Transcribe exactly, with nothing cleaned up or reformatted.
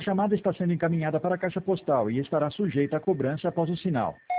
A chamada está sendo encaminhada para a caixa postal e estará sujeita a cobrança após o sinal.